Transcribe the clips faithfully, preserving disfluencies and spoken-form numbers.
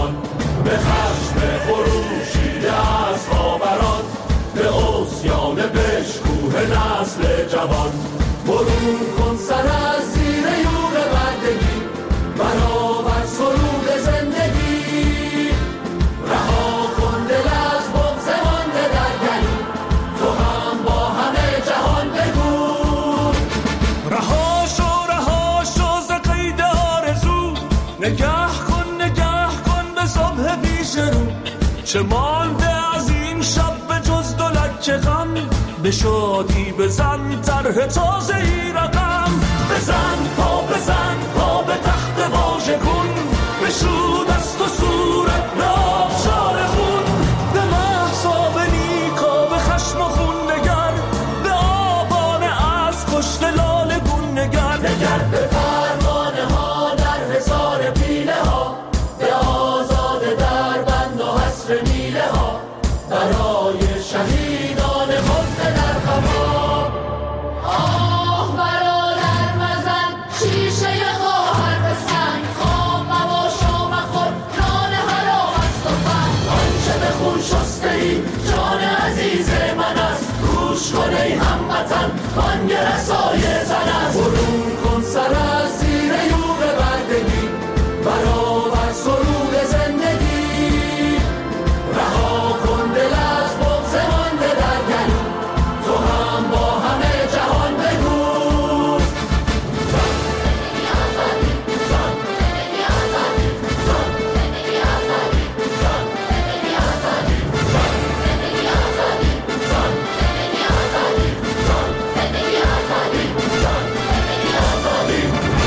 جهان، به خشم خروشیده از خاوران، به عصیان بشکوه نسل جوان. برون کن سر از زیر یور بردگی، برآور سرود زندگی. رها کن دل از بغض مانده در گلو، تو هم با همه جهان بگو. رها شو رها شو ز قید آرزو، نگه کن نگه کن به صبح پیش رو. چه مانده از این شب به جز دو لکه غم، به شادی بزن طرح تازه ای رقم. بزن پا بزن پا به تخت واژه کن، بشو دست و صورت به آبشار خون. به محصاب نیکا به خشم و خون نگر، به آبانه از کشت لاله گون نگر. نگر به پروانه ها در حصار پیله ها، به آزاده در بند و حصر میله ها. برای شهیدان خفته در خفا، آه برادر مزن شیشه خواهر به سنگ. خواب مباش و مخور نان حرام است و فن. آنچه به خون شسته ای جان عزیز من است، گوش کن ای هموطن بانگ رسای زن است. برون کن سر از زیر یوغ بردگی، برآور سرود زندگی. رها کن دل از بغض مانده در گلو، تو هم با همه جهان بگو. زن زندگی آزادی، زن زندگی آزادی، زن زندگی آزادی، زن زندگی آزادی، زن زندگی آزادی، زن زندگی آزادی، زن زندگی آزادی، زن زندگی آزادی.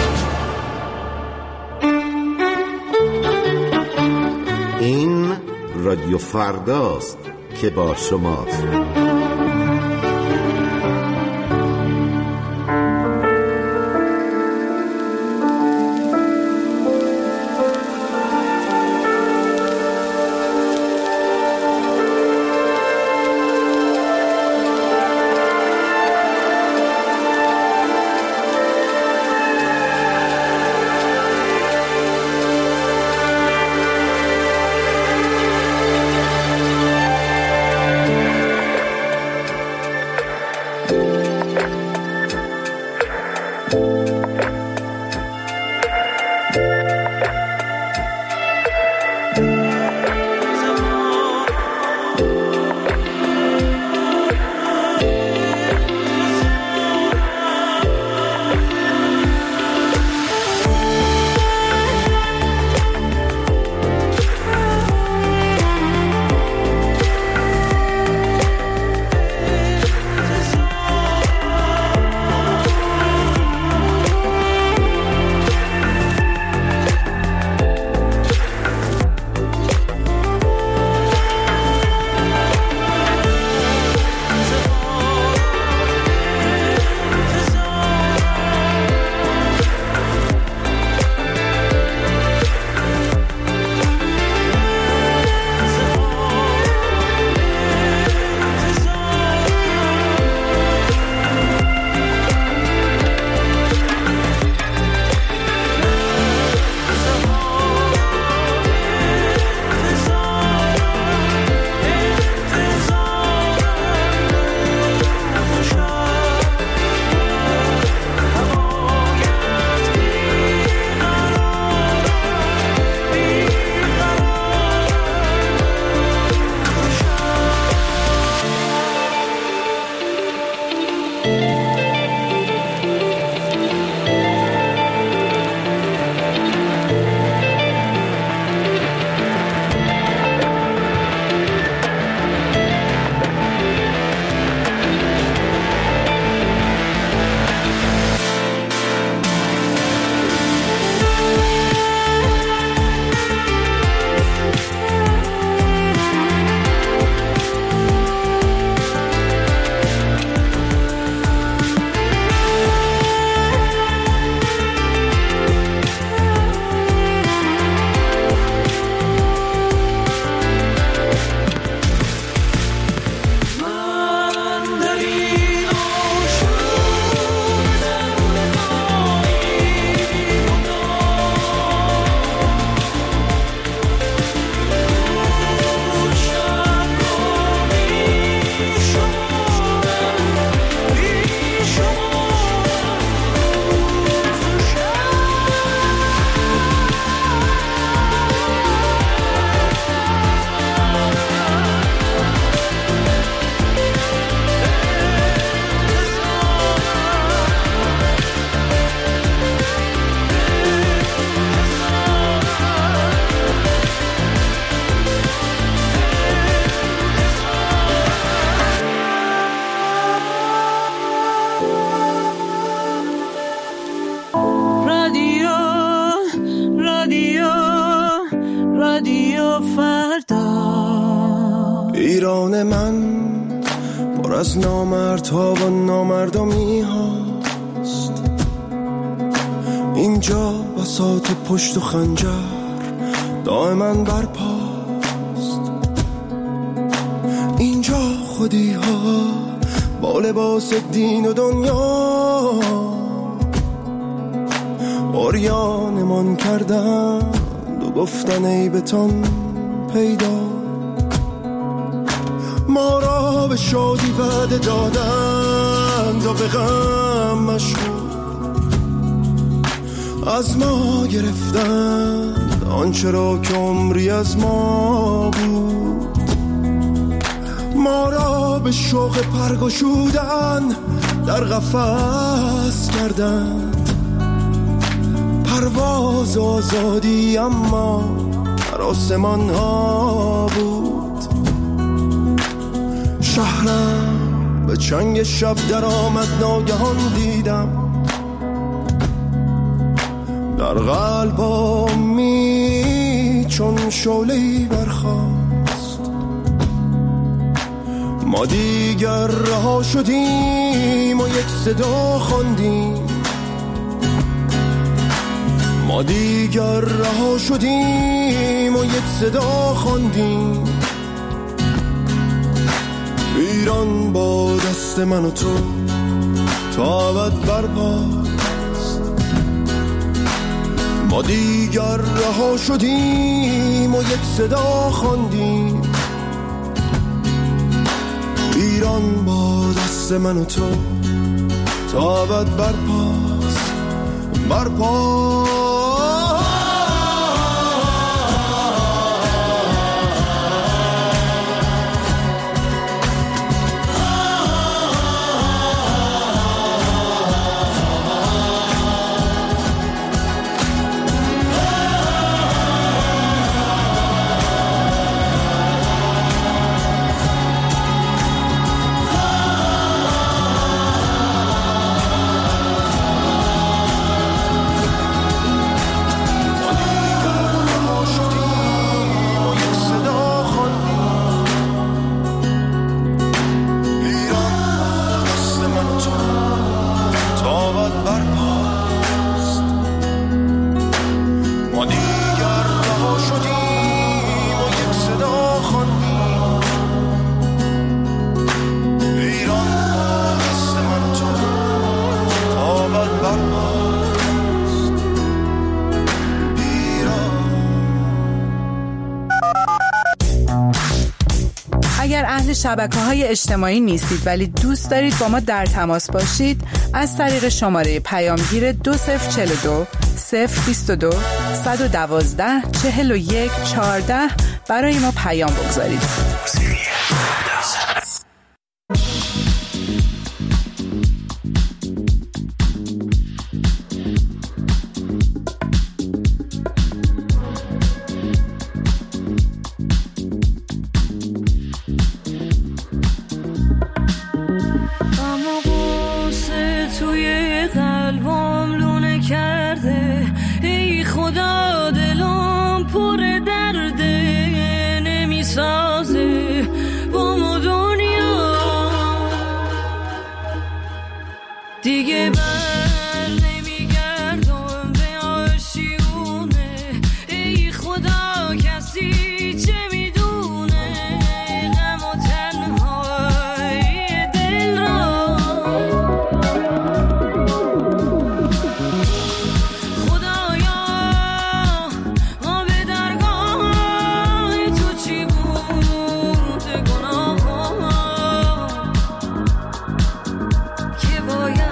این رادیو فرداست که با شماست. رادیو فردا. ایران من پر از نامردها و نامردمی هاست، اینجا بساط پشت و خنجر دائما برپاست، اینجا خودی ها با لباس دین و دنیا عریانمان کردند و گفتن ای بتان پیدا، ما را به شادی وعده دادند و به غم مشغول، از ما گرفتند آنچه را که عمری از ما بود، ما را به شوق پرگشودن در قفس کردند، پرواز آزادی اما در آسمان ها بود، شهرم به چنگ شب در آمد ناگهان دیدم، در قلبم چون شعله‌ای برخاست، ما دیگر رها شدیم و یک صدا خواندیم، ما دیگر رها شدیم و یک صدا خواندیم، ایران با دست من و تو تا ابد برپاست، ما دیگر رها شدیم و یک صدا خواندیم، ایران با دست من و تو تا ابد برپاست برپاست. شبکه‌های اجتماعی نیستید ولی دوست دارید با ما در تماس باشید، از طریق شماره پیامگیر دو صفر چهل و دو صفر بیست و دو صد و دوازده چهل و یک چهارده برای ما پیام بگذارید. دیگه بر نمیگردم به آشیونه، ای خدا کسی چه میدونه غم و تنهای دل را، خدایا ما به درگاه تو چی بود گناه که باید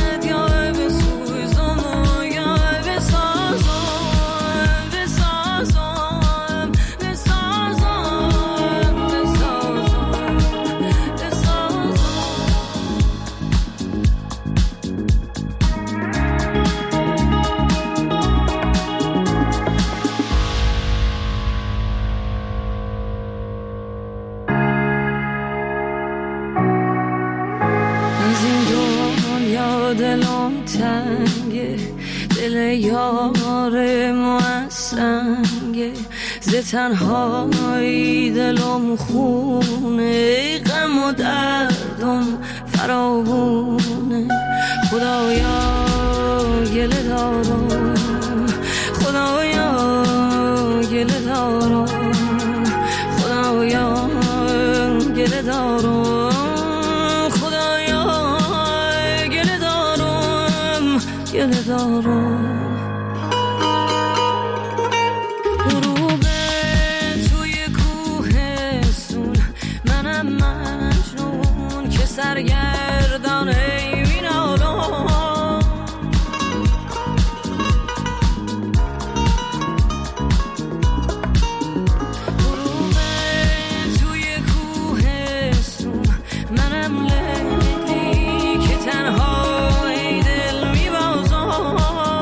دلم تنگه، دل یار ما سنگه، ز تنهایی دلم خونه، غم و دردم فراوونه. خدایا گله دارم، خدایا گله دارم، خدایا گله دارم، خدایا گله دارم، گله دارم. سرگردان این عالم، غروب توی کوهستون، منم لیلی که تنها ای دل میبازم.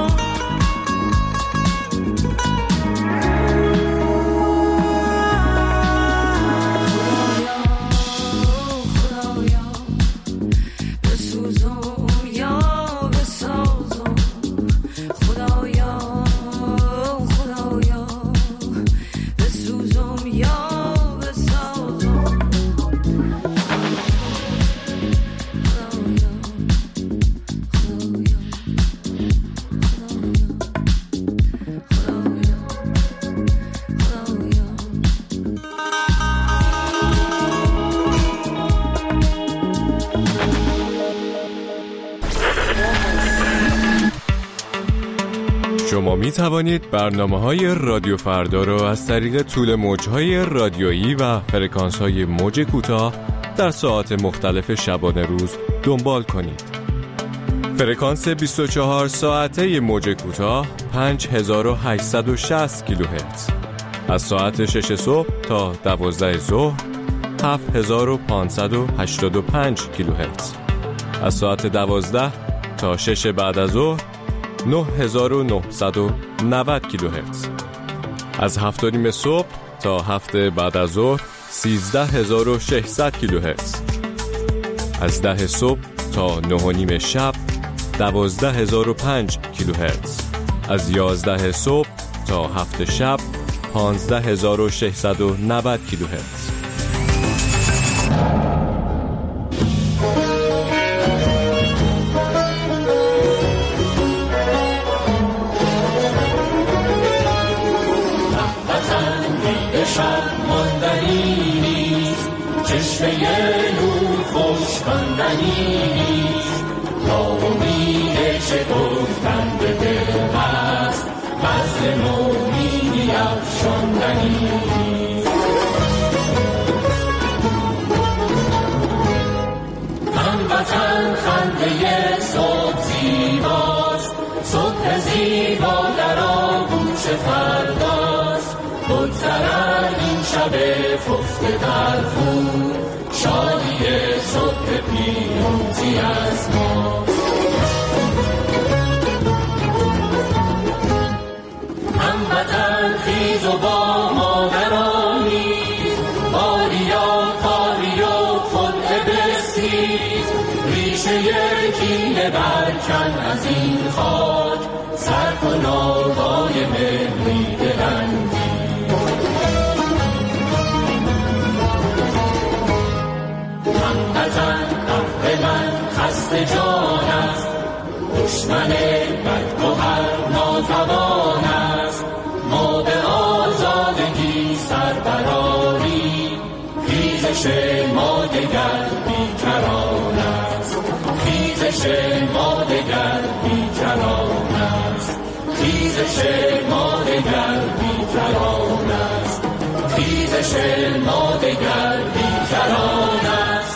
شما می توانید برنامه‌های رادیو فردا را از طریق طول موج‌های رادیویی و فرکانس‌های موج کوتاه در ساعات مختلف شبانه روز دنبال کنید. فرکانس بیست و چهار ساعته موج کوتاه پنج هزار و هشتصد و شصت کیلوهرتز، از ساعت شش صبح تا دوازده ظهر هفت هزار و پانصد و هشتاد و پنج کیلوهرتز، از ساعت دوازده تا شش بعد از ظهر نه هزار و نهصد و نود کیلوهرتز، از هفت و نیم صبح تا هفت بعد از ظهر سیزده هزار و ششصد کیلوهرتز، از ده صبح تا نه و نیم شب دوازده هزار و پنج کیلوهرتز، از یازده صبح تا هفت شب پانزده هزار و ششصد و نود کیلوهرتز. هموطن خنده صبح زیباست، صبح زیبا در آغوش فرداست. بگذرد این شب خفته در خون، شادی صبح پیروزی از ما. هموطن خیز و با ما درآمیز، باریا کاری و خلق بستیز. ریشه کینه برکن از این خاک، سر کن آوای ملی دلنگیز. هموطن قهر من خسته جان است، دشمن بدگهر ناتوان است. ما به آزادگی سر برآریم، خیزش ما دگر بیکران است. خیزش ما دگر بیکران است. خیزش ما دگر بیکران است. خیزش ما دگر بیکران است.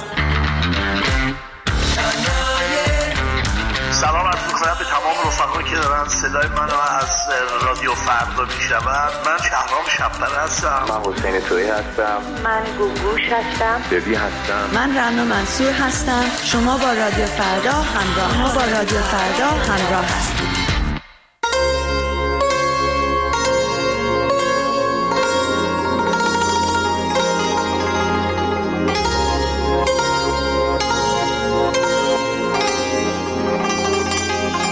سلام عرض می‌کنم به تمام رفقایی که دارن صدای منو از رادیو فردا میشنون. من شهرام شب‌بر هستم. من حسین تویی هستم. من گوگوش هستم. ببی هستم. من رنا منصور هستم. شما با رادیو فردا همراه شما با رادیو فردا همراه هستید.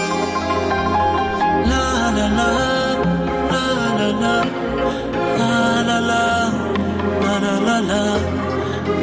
la la la la la la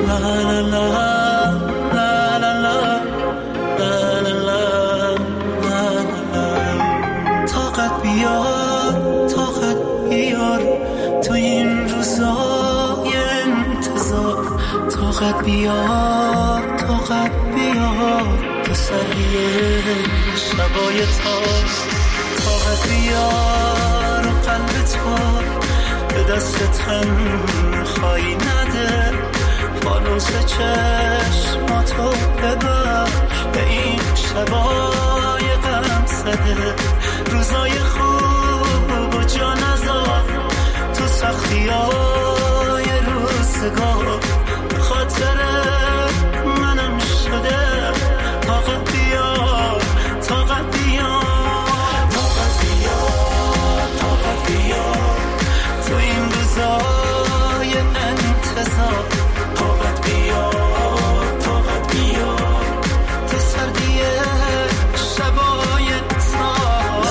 لا لا لا لا لا لا لا لا. طاقت بیار طاقت بیار تو این روزای انتظار. طاقت بیار طاقت بیار تو سریع شبای تار. طاقت بیار قلب تو به دست تنهایی نده. فانوس چشماتو ببخش به این شبای غم زده. روزای خوب و جا نذار تو سختی های روزگار. به خاطر منم شده. طاقت بیار طاقت بیار طاقت بیار طاقت بیار تو این روزای انتظار. طاقت بیار طاقت بیار تو سردی شبای تار.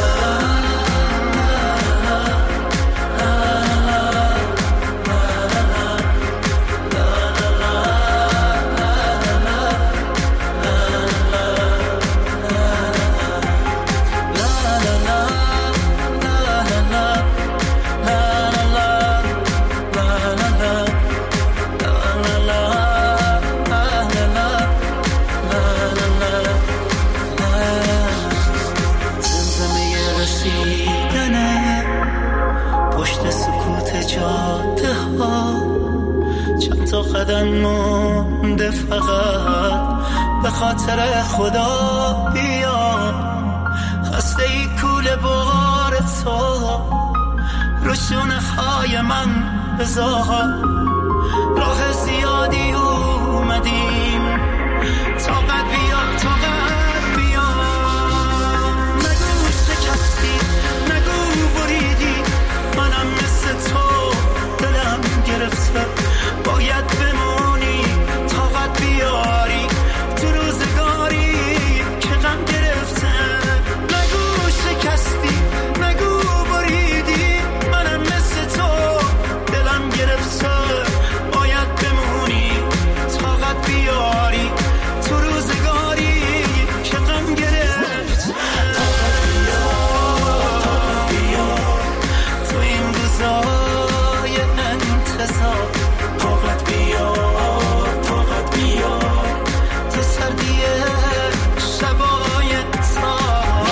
قدم مونده فقط به خاطر خدا بیا. خسته ای کوله بار تو رو شونه های من بذار. راه زیادی اومدیم. طاقت بیا طاقت بیا. نگو شکستی نگو بریدی. منم مثل تو دلم گرفته. باید بمونی طاقت بیاری تو روزگاری که غم گرفته. نگو شکستی نگو بریدی. منم مثل تو دلم گرفته. باید بمونی طاقت بیاری تو روزگاری که غم گرفته. طاقت بیار طاقت بیار تو این روزای انتظار. طاقت بیار طاقت بیار تو سردی شبای تار.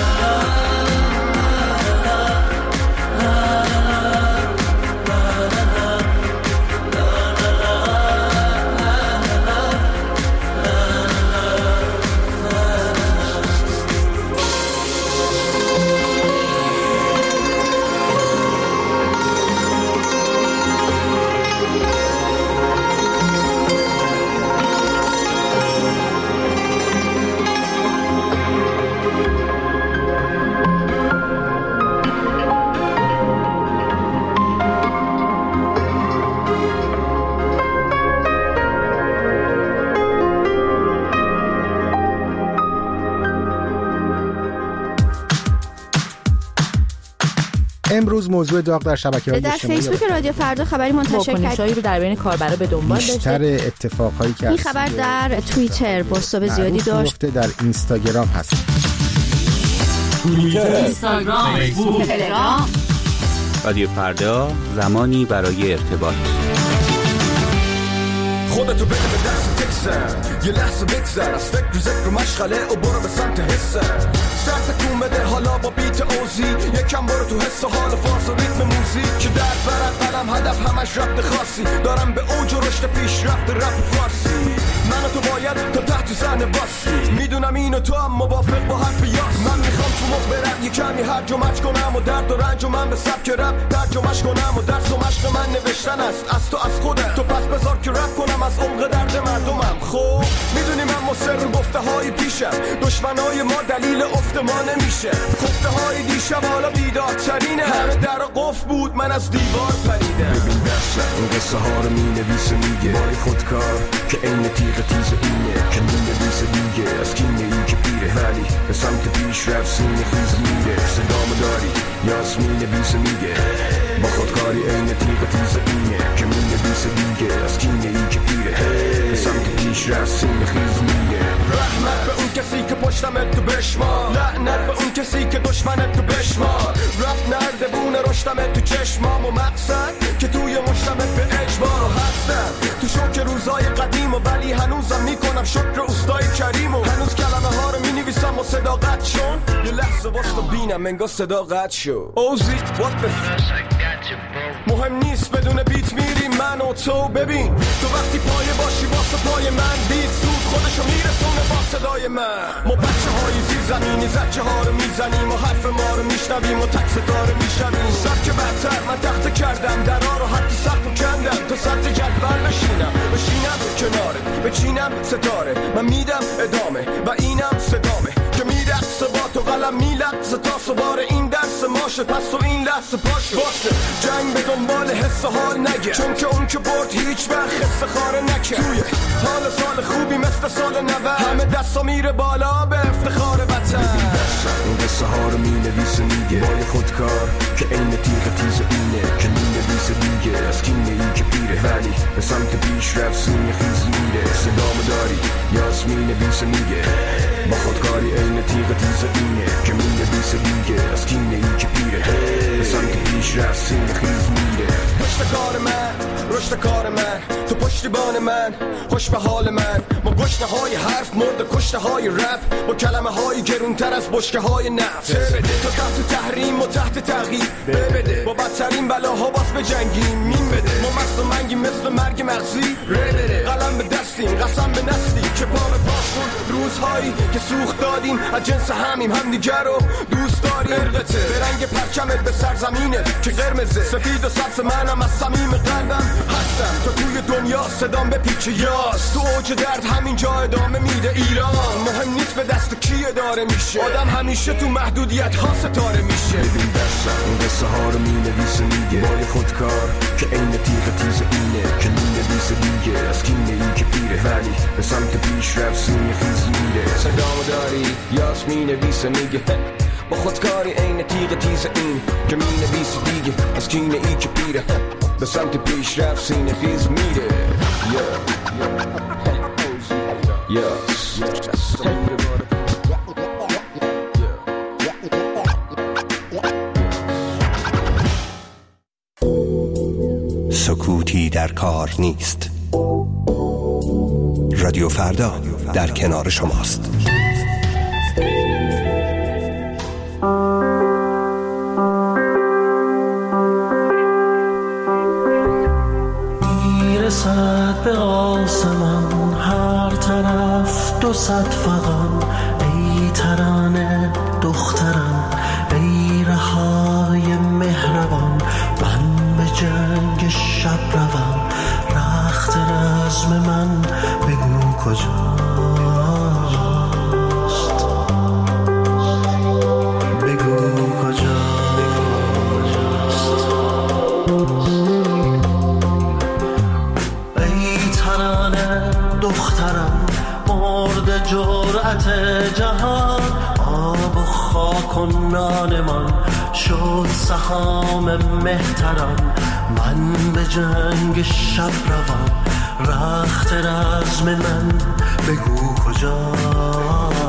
امروز موضوع داغ در شبکه‌های اجتماعی در فیسبوک رادیو فردا خبری منتشر کرد. واکنش‌هایی رو در بین کاربرا به دنبال داشته. بیشتر اتفاقایی که این خبر در توییتر بوست‌های زیادی داشت. در اینستاگرام هست. توییتر، اینستاگرام، فیسبوک، تلگرام. رادیو فردا، زمانی برای ارتباط. خودتو بده به دست تکسر، یه لحظه بگذر از فکر و ذکر و مشغله و برو به سمت حسر. سرت کون بده حالا با بیت اوزی، یکم برو تو حس و حال فاز و ریتم موزیک که در برد قلم هدف همش ربط خاصی. دارم به اوج و رشد پیش رفت رپ فارسی. من و تو باید تا تحت صحنه باسی. میدونم اینو تو هم موافق با حرف یاس. من میخوام تو موقع برم یه کمی هرج و مچ کنم و درد و رنج و من به سبک رپ ترجمه‌اش کنم و درس و مشق من نوشتن است از تو از خودت. تو پس بذار که رپ کنم از عمق درد مردمم. خب میدونی من مصر گفته های پیشم، دشمنای ما دلیل افت ما نمیشه. خفته های دیشب حالا بیدارترینه، همه در قفل بود من از دیوار پریدم. ببین دستم این قصه ها رو مینویسه میگه بای خودکار که این تیغ تیز اینه که مینویسه دیگه از کینه این که پیره، ولی به سمت پیش رفت سینه خیز میره. صدامو داری یاس مینویسه میگه با خودکاری این تیغ تیز اینه که مینویسه دیگه از کینه این که پیش رفت سینه خیز میگه رحمت به اون کسی که پشتمت تو بشمار، لعنت به اون کسی که دشمنت تو بشمار. رفت نردبونه رشتمت تو چشمام و مقصد که توی مشتمت به اجبار هستم. تو شوک روزای قدیم و ولی هنوزم میکنم شکر اوستای کریم و هنوز کلمه ها رو مینویسم و صداقت شون. یه لحظه واسه بینم انگار صداقت شو. اوزی what the مهم نیست بدون بیت میریم من و تو. ببین تو وقتی پایه باشی واسه پای من بیت سود خودشو میرسونه با صدای من. ما بچه های زیر زمینی زچه ها رو میزنیم و حرف ما رو میشنویم و تک صدا رو میشنویم. سب که بدتر من تخته کردم درها رو حتی سقف و کندم تا سطح جدول بشینم بشینم کنارت بچینم ستاره. من میدم ادامه و اینم صدامه که میرقصه با تو قلم میلقصه تا سوار این درس ماشه. پس تو این لحظه پاشه واسه جنگ به دنبال حس حال نگه، چون که اون که برد هیچ وقت حس خاره نکه. توی حال سال خوبی مثل سال نوه همه دستا میره بالا به افتخار وطن. این قصه ها رو می نویسه میگه بای خودکار که این تیغ تیز اینه که می نویسه دیگه از کینه ای که پیره ولی به سمت پیش رفت سینه خیز میره. صدامو داری یاس می نویسه میگه با خودکاری این تیغ تیز اینه که می نویسه دیگه از کینه ای که پیره به سمت پیش رفت سینه خیز میره. پشت کار من رشد کار من تو پشتیبان من خوش به حال من. ما گشنه های حرف مرد کشته های رپ با کلمه های گرونتر از بشکه های نفت. تو تحت تحریم و تحت تغییر ببده با بدترین بلاها باز به جنگیم مین بده. ما مست و منگی مثل مرگ مغزی ره بره قلم به دستیم قسم به نسلی که پا به پاشون روزهایی که سوخت دادیم از جنس همیم هم دیگر رو دوست داریم. ارقته به رنگ پرچمت به سرزمینت که قرمزه سفید و سبز منم از صمیم قلبم هستم. تو توی دنیا صدام به پیچ یاس تو اوج درد همینجا ادامه میده ایران. مهم نیست به دست کی اداره میشه آدم همیشه تو محدودیت ها ستاره میشه. ببین دستم این قصه ها رو می نویسه میگه بای خودکار که این تیغ تیز اینه که می نویسه دیگه از کینه ای که پیره ولی به سمت پیش رفت سینه خیز میره. صدامو داری یاس می نویسه میگه با خودکاری این تیغ تیز این که می نویسه دیگه از کینه ای که پیره به سمت پیش رفت سینه خیز میره. سکوتی در کار نیست. رادیو فردا در کنار شماست. میرسد به آسمان هر طرف دو صد فغان. ای ترانه دخترم ای رهای مهربان من به جنگ شب روم. رخت رزم من بگو کجاست بگو کجاست. ای ترانه دخترم مرد جرأت جهان. آب و خاک و نانمان شد سهام مهتران. من به جنگ شب روم. رخت رزم من بگو کجاست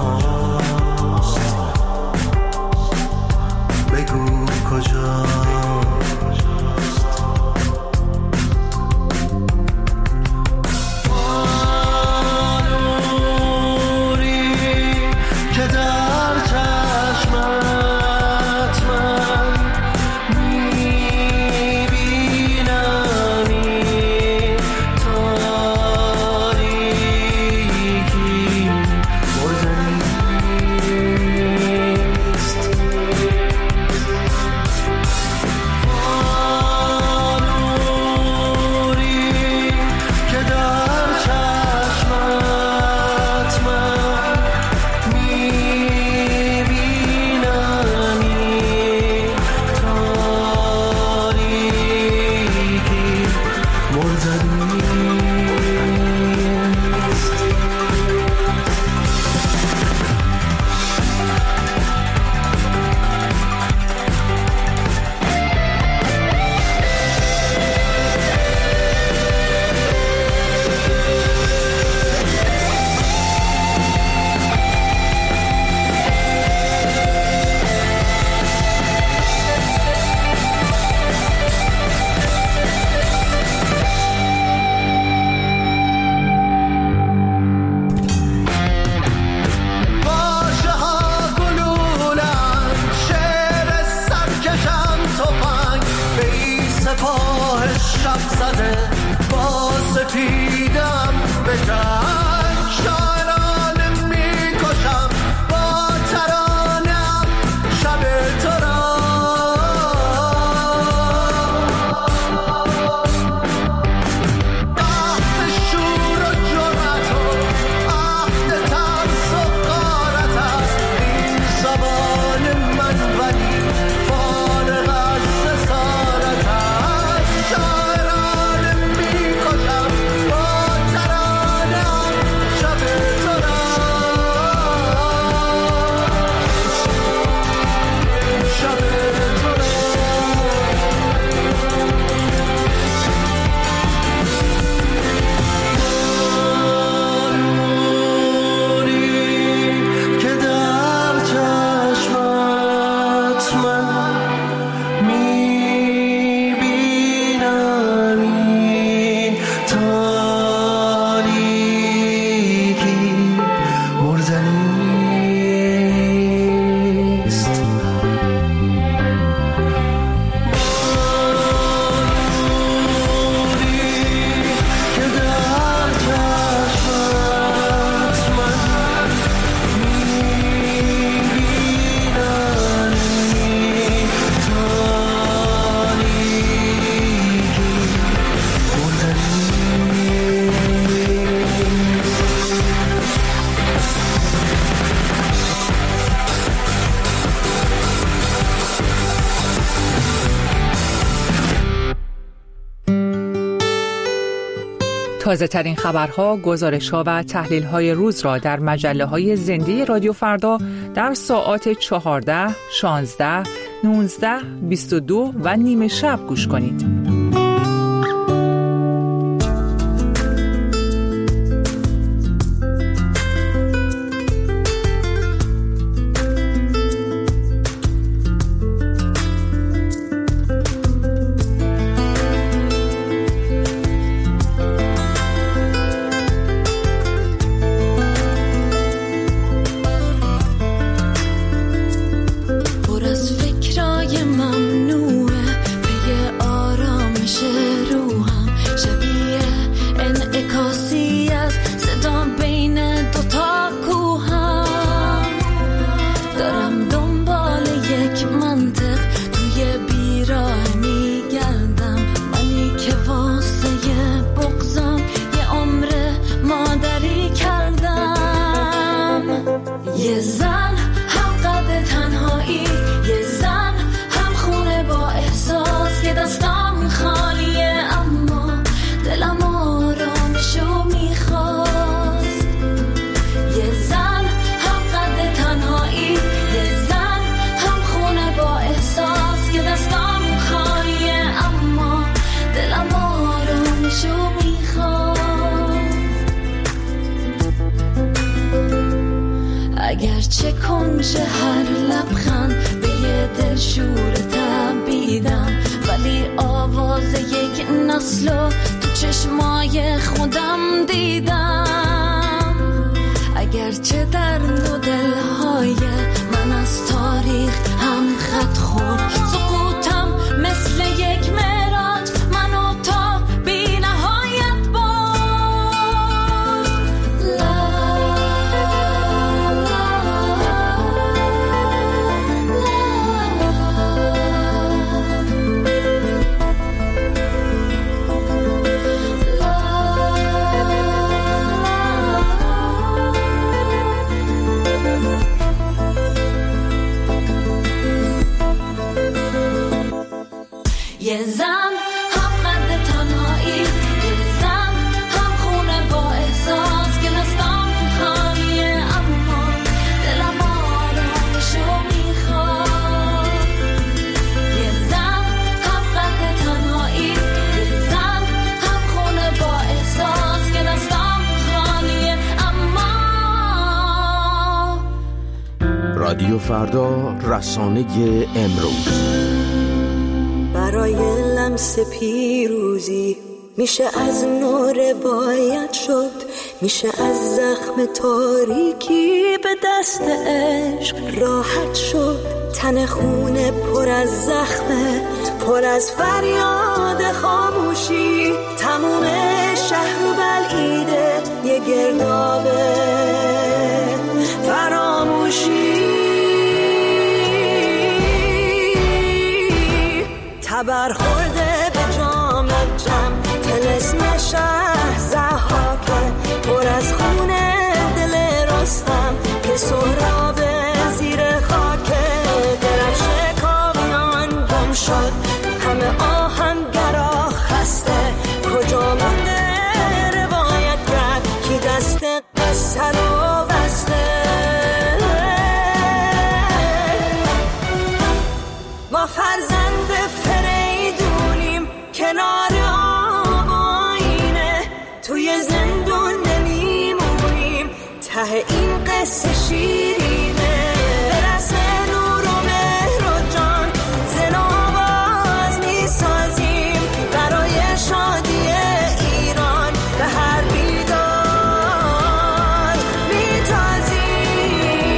بگو کجاست. سپیدم بکن، شاعرانه میکشم با ترانم شب تو را. عهد شور و جرأت و عهد ترس و غارت است این زبان من، ولی فارغ از جسارت است. شاعرانه میکشم با ترانم شب تو را، شب تو را. که در چشمت من میبینم این تاریکی مردنیست. که در چشمت من میبینم این تاریکی تازه ترین خبرها، گزارش‌ها و تحلیل‌های روز را در مجله‌های زنده رادیو فردا در ساعات چهارده، شانزده، نوزده، بیست و دو و نیمه شب گوش کنید. پر از فکرای ممنوعه پی آرامش روحم، شبیه انعکاسی از صدا بین دوتا کوهم. دارم دنبال یک منطق توی بیراه میگردم، منی که واسه بغضم یه عمر مادری کردم. یه زن هم قد تنهایی، یه زن هم خونه با احساس که دستم خالیه اما دلم آرامشو میخواست. یه زن هم قد تنهایی، یه زن هم خونه با احساس که دستم خالیه اما دلم آرامشو میخواست. اگرچه کنج هر لبخند به یه دلشور تبیدم، ولی آواز یک نسلو تو چشمای خودم دیدم. اگرچه در دو دلهای من از تاریخ هم خط خورد، سقوطم مثل یک معراج منو تا بی نهایت برد. لا یه زن هم قد تنهایی، یه زن هم خونه با احساس که دستم خالیه اما دلم آرامشو میخواد. یه زن هم قد تنهایی، یه زن هم خونه با احساس که دستم خالیه اما. رادیو فردا، رسانه امروز. برای لمس پیروزی میشه از نو روایت شد، میشه از زخم تاریکی به دست عشق راحت شد. تن خونه پر از زخمه، پر از فریاد خاموشی، تموم شهر ته این قصه شیرینه. برسه نور و مهر و جان زنا باز میسازیم برای شادی ایران به هر بیدار میتازیم.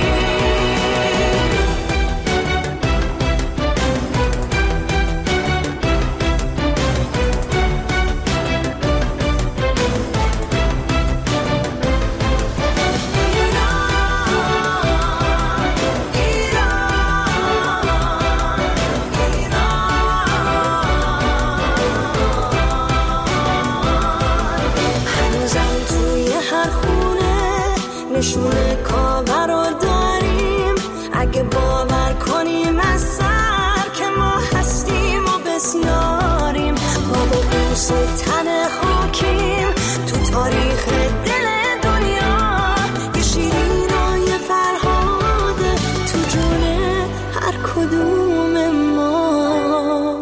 نشونه کاور رو داریم اگه باور کنیم از سر که ما هستیم و بسیاریم. ما با بوس و تن خاکیم تو تاریخ دل دنیا. یه شیرین و یه فرهاده تو جون هر کدوم ما.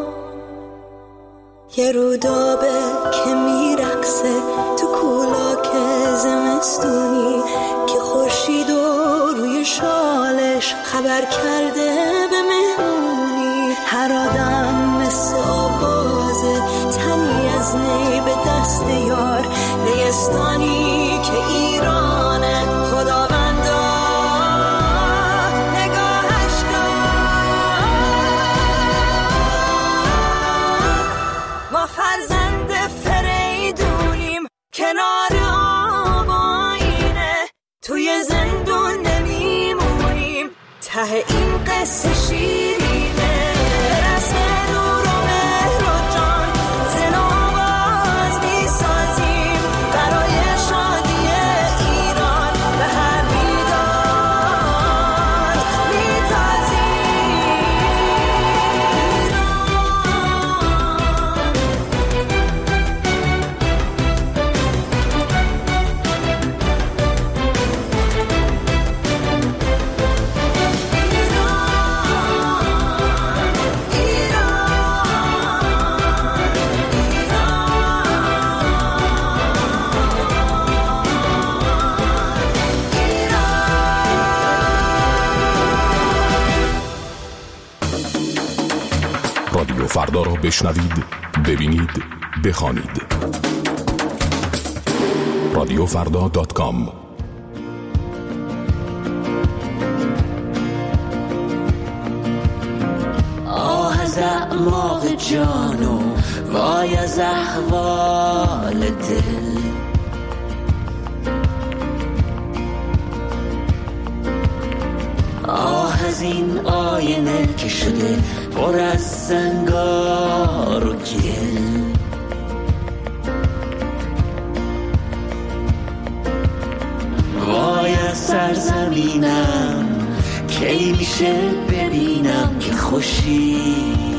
یه رودابه که میرقصه تو کولاک زمستونی که خورشید و روی شالش خبر کرده به مهمونی. هر آدم مثل آوازه تنی از نی به دست یار. نیستانی که ایرانه خداوندا نگاهش کن. ما فرزند فریدونیم کنار توی زندون نمیمونیم ته این قصه شیرینه. رسم نور و مهر و جان زنا باز میسازیم برای شادی ایران به هر بیدار رادیو فردا را بشنوید، ببینید، بخوانید. رادیو فردا دات کام. آه از اعماق جانو وای از احوال دل. آه از این آینه که شده پر از زنگار و گل. وای از سرزمینم کی میشه ببینم که خوشی.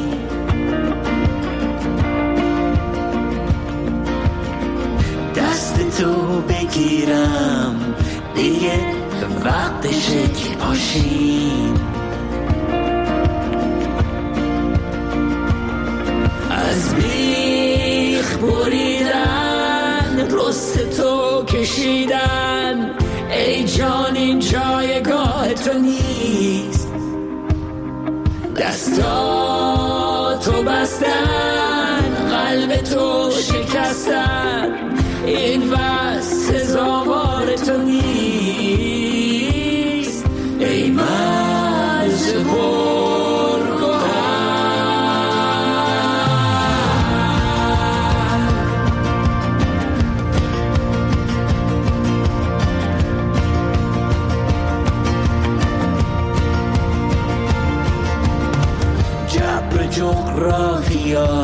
دست تو بگیرم دیگه وقتشه که پاشیم. از بیخ بریدن رست تو کشیدن ای جان این جایگاه تو نیست. دستاتو بستن قلب تو شکستن این بس سزاوار تو نیست. ای مرز جغرافیا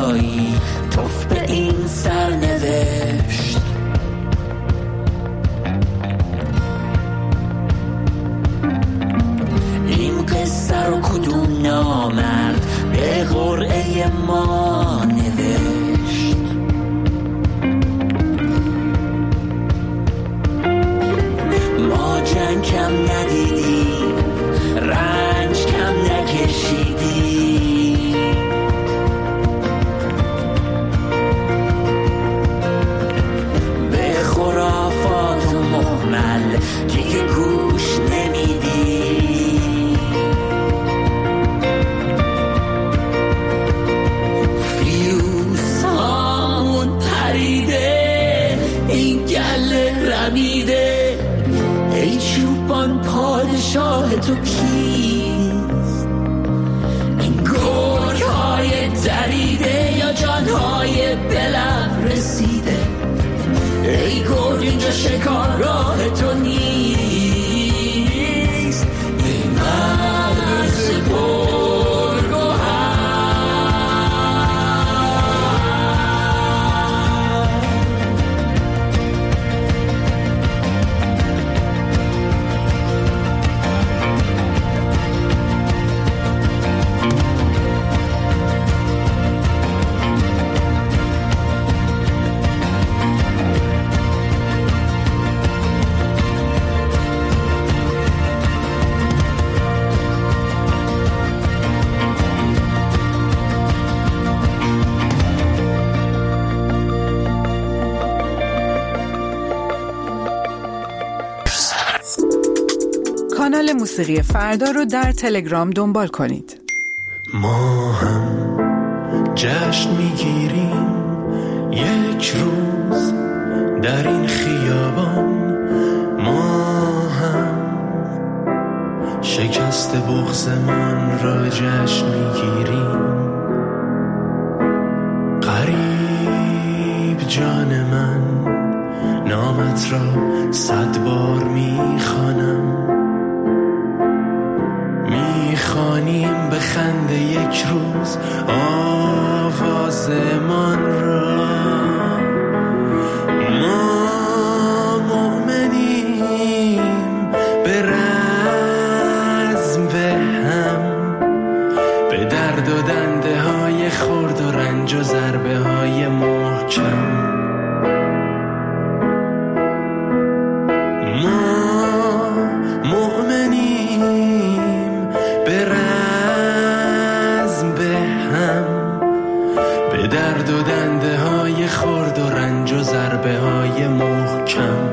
این گله رمیده، ای چوپان پادشاه تو کیست؟ این گرگ های دریده یا جان های بلب رسیده؟ ای گرگ اینجا شکارگاه تو نیست، این مرز گرگ و کانال موسیقی فردا رو در تلگرام دنبال کنید. ما هم جشن میگیریم یک روز در این خیابان، ما هم شکست بغضمان را جشن میگیریم. غریب جان من، نامت را صد بار میخوانم، میخوانیم به خنده یک روز آوازمان را. ما مؤمنیم به رزم به هم، به درد و دنده های خرد و رنج و ضربه های محکم. درد و دنده های خرد و رنج و ضربه های محکم.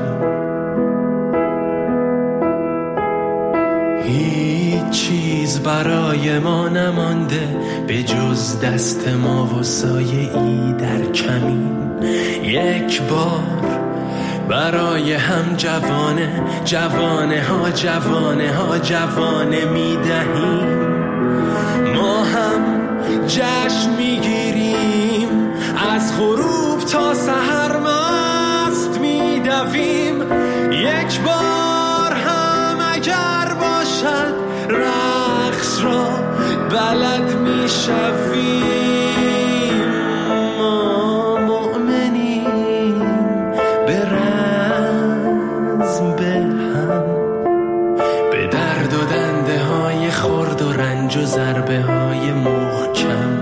هیچ چیز برای ما نمانده به جز دست ما و سایه ای در کمین. یک بار برای هم جوانه جوانه ها جوانه ها جوانه می دهیم. ما هم جشن می گیریم، از غروب تا سحر مست می دویم. یک بار هم اگر باشد رقص را بلد می شویم. ما مؤمنیم به رزم به هم، به درد و دنده های خرد و رنج و ضربه های محکم.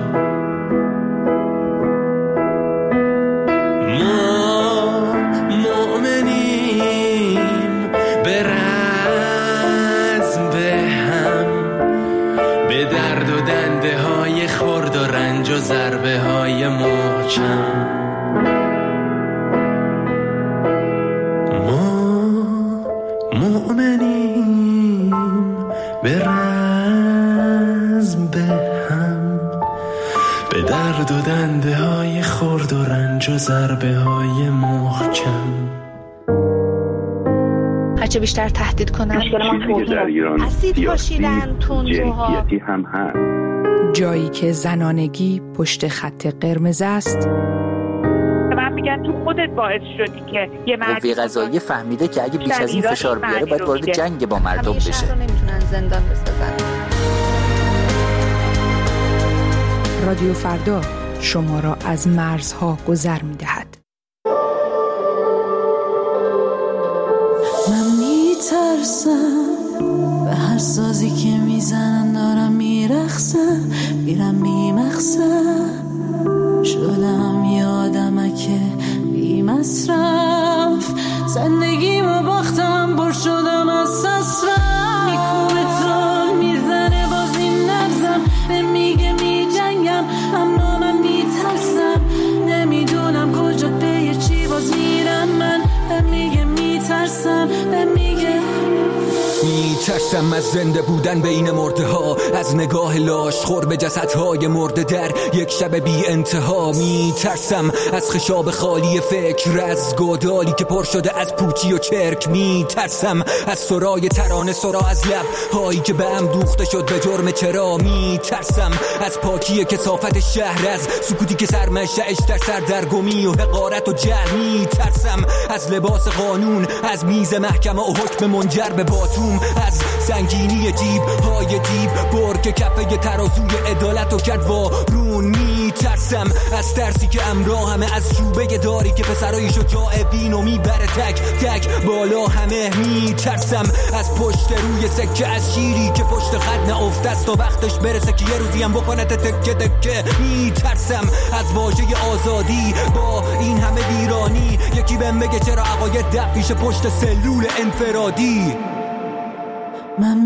و ضربه های محکم. ما مؤمنیم به رزم به هم، به درد و دنده های خرد و رنج و ضربه های محکم. هرچه بیشتر تهدید کنن چیزی که در ایران اسید پاشیدن، تندروها هم هست. جایی که زنانگی پشت خط قرمز است. من میگن تو خودت باعث شدی که یه مرد قوه قضاییه فهمیده که اگه بیش از این فشار بیاره باید وارد جنگ با مردم بشه. همیشه نمیتونن زندان بسازن. رادیو فردا شما را از مرزها گذر میدهد. من میترسم به هر سازی که میزنن، دارم میرخصم میرم بیمقصد. شدم یه آدمک بی مصرف، زندگیمو باختم بر شدم از سسرم. میکوبه تال میزنه باز این نبزم، به میگه میجنگم اما من میترسم. نمیدونم کجا به چی باز میرم من، به میگه میترسم، به میگه میترسم از زنده بودن بین مرده ها، از نگاه لاش خور به جسدهای مرده در یک شب بی انتها. میترسم از خشاب خالی فکر، از گودالی که پر شده از پوچی و چرک. میترسم از سرای ترانه سرا، از لب هایی که به هم دوخته شد به جرم چرا. میترسم از پاکی کثافت شهر، از سکوتی که سرمنشأش در سردرگمی و حقارت و جهل. میترسم از لباس قانون، از میز محکمه و حکم منجر به باتوم، از سنگینی جیب های دیب بر که کفه ترازوی عدالت و کرد وارون. میترسم از ترسی که امراه همه، از چوبه داری که پسرای شجاع بین و میبره تک تک بالا همه. میترسم از پشت روی سکه، از شیری که پشت خط نافته است تا وقتش برسه که یه روزی هم بکنه تکه تکه. میترسم از واژه آزادی با این همه ویرانی، یکی بهم بگه چرا عقاید دق پیش پشت سلول انفرادی. من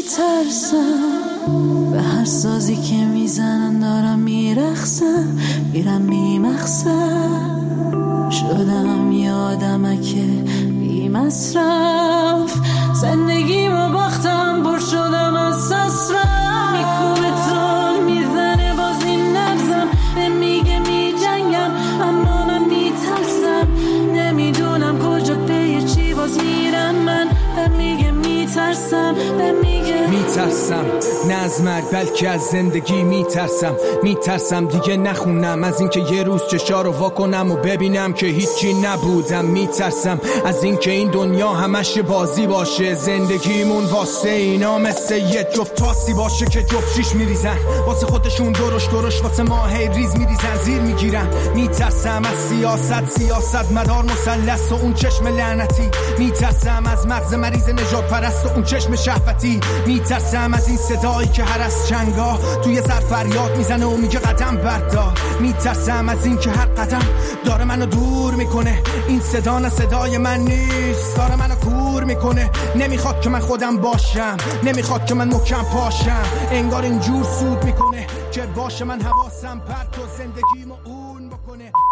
میترسم به هر سازی که میزنن دارم میرخصم، میرم میمخصم، شدم یه آدمک بی مصرف، زندگیمو باختم پر شدم از سسرم. میکوبه تون میزنه باز این نفسم، به میگه میجنگم اما من میترسم، نمیدونم کجا پی چی باز میرم. من به میگه میترسم، به میگه میترسم نه از مرگ بلکه از زندگی. میترسم میترسم دیگه نخونم، از اینکه یه روز چشا رو واکنم و ببینم که هیچی نبودم. میترسم از اینکه این دنیا همش بازی باشه، زندگیمون واسه اینا مثل یه جفت تاسی باشه که جفت شیش میریزن واسه خودشون، درش درش واسه ما هی ریز میریزن زیر میگیرن. میترسم از سیاست سیاست مدار مثلث و اون چشم لعنتی. میترسم از مغز مریض نجات پرست و اون چشم شهوتی. میترسم از این صدایی که هر از چنگا توی سر فریاد میزنه و میگه قدم بردار. میترسم از این که هر قدم داره منو دور میکنه، این صدا نه صدای من نیست، داره منو کور میکنه. نمیخواد که من خودم باشم، نمیخواد که من محکم پاشم، انگار اینجور سود میکنه که باشه من حواسم پرت و زندگیمو اون بکنه.